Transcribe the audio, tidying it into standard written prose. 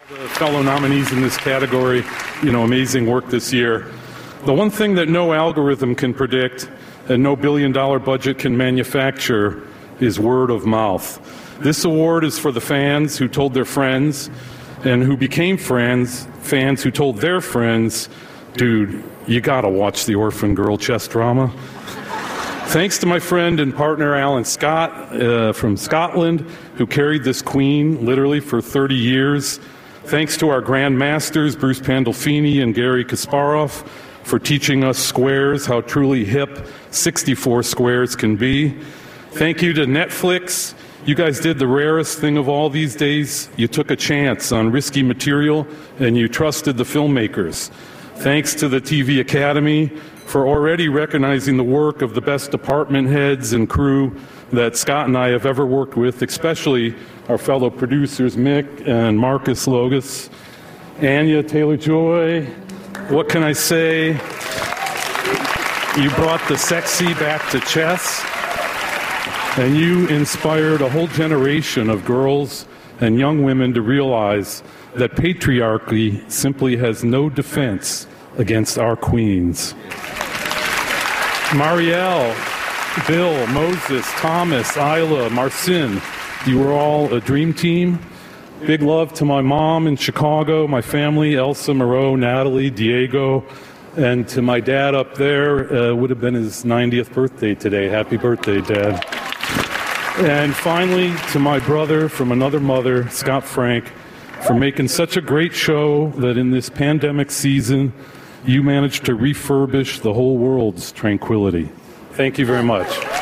The fellow nominees in this category, amazing work this year. The one thing that no algorithm can predict and no billion-dollar budget can manufacture is word of mouth. This award is for the fans who told their friends and who became fans who told their friends, dude, you gotta watch the Orphan Girl chess drama. Thanks to my friend and partner Alan Scott from Scotland, who carried this queen literally for 30 years. Thanks to our Grand Masters, Bruce Pandolfini and Gary Kasparov, for teaching us squares, how truly hip 64 squares can be. Thank you to Netflix. You guys did the rarest thing of all these days. You took a chance on risky material and you trusted the filmmakers. Thanks to the TV Academy for already recognizing the work of the best department heads and crew that Scott and I have ever worked with, especially our fellow producers Mick and Marcus Logus. Anya Taylor-Joy, what can I say? You brought the sexy back to chess, and you inspired a whole generation of girls and young women to realize that patriarchy simply has no defense against our queens. Marielle, Bill, Moses, Thomas, Isla, Marcin, you were all a dream team. Big love to my mom in Chicago, my family, Elsa, Moreau, Natalie, Diego, and to my dad up there. Would have been his 90th birthday today. Happy birthday, Dad. And finally, to my brother from another mother, Scott Frank, for making such a great show that in this pandemic season, you managed to refurbish the whole world's tranquility. Thank you very much.